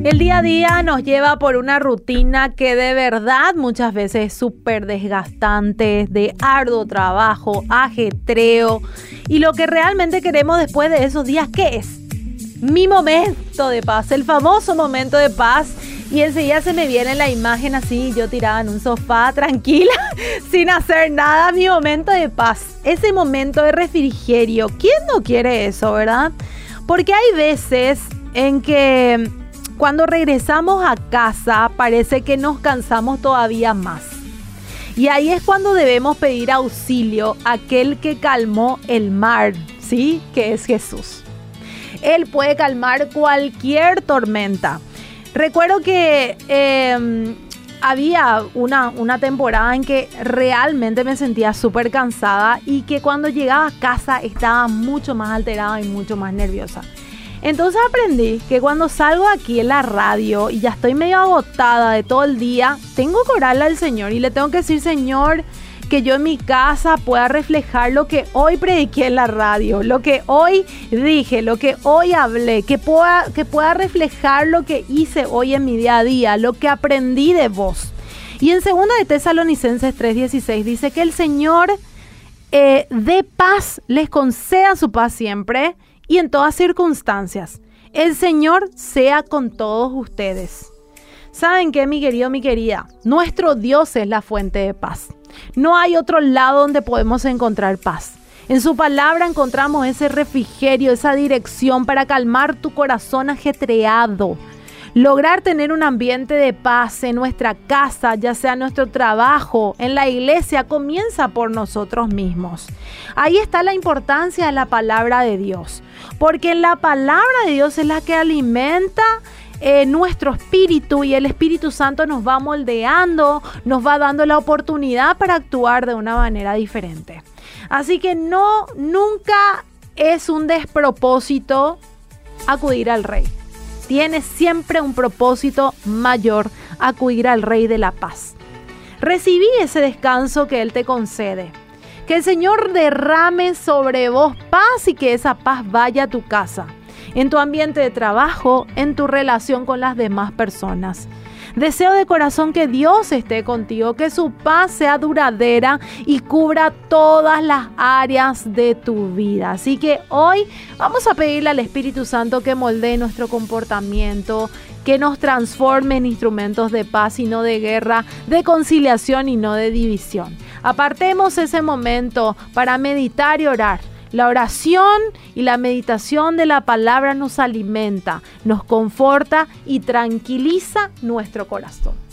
El día a día nos lleva por una rutina que de verdad muchas veces es súper desgastante, de arduo trabajo, ajetreo. Y lo que realmente queremos después de esos días, ¿qué es? Mi momento de paz, el famoso momento de paz. Y enseguida se me viene la imagen así, yo tirada en un sofá tranquila, sin hacer nada, mi momento de paz. Ese momento de refrigerio. ¿Quién no quiere eso, verdad? Porque hay veces en que cuando regresamos a casa parece que nos cansamos todavía más. Y ahí es cuando debemos pedir auxilio a aquel que calmó el mar, ¿sí? Que es Jesús. Él puede calmar cualquier tormenta. Recuerdo que había una temporada en que realmente me sentía súper cansada y que cuando llegaba a casa estaba mucho más alterada y mucho más nerviosa. Entonces aprendí que cuando salgo aquí en la radio y ya estoy medio agotada de todo el día, tengo que orarle al Señor y le tengo que decir: Señor, que yo en mi casa pueda reflejar lo que hoy prediqué en la radio, lo que hoy dije, lo que hoy hablé, que pueda reflejar lo que hice hoy en mi día a día, lo que aprendí de vos. Y en 2 de Tesalonicenses 3:16 dice que el Señor dé paz, les conceda su paz siempre y en todas circunstancias. El Señor sea con todos ustedes. ¿Saben qué, mi querido, mi querida? Nuestro Dios es la fuente de paz. No hay otro lado donde podemos encontrar paz. En su palabra encontramos ese refrigerio, esa dirección para calmar tu corazón ajetreado. Lograr tener un ambiente de paz en nuestra casa, ya sea nuestro trabajo, en la iglesia, comienza por nosotros mismos. Ahí está la importancia de la palabra de Dios, porque la palabra de Dios es la que alimenta nuestro espíritu, y el Espíritu Santo nos va moldeando, nos va dando la oportunidad para actuar de una manera diferente. Así que nunca es un despropósito acudir al Rey. Tiene siempre un propósito mayor: acudir al Rey de la paz. Recibí ese descanso que Él te concede. Que el Señor derrame sobre vos paz y que esa paz vaya a tu casa, en tu ambiente de trabajo, en tu relación con las demás personas. Deseo de corazón que Dios esté contigo, que su paz sea duradera y cubra todas las áreas de tu vida. Así que hoy vamos a pedirle al Espíritu Santo que moldee nuestro comportamiento, que nos transforme en instrumentos de paz y no de guerra, de conciliación y no de división. Apartemos ese momento para meditar y orar. La oración y la meditación de la palabra nos alimenta, nos conforta y tranquiliza nuestro corazón.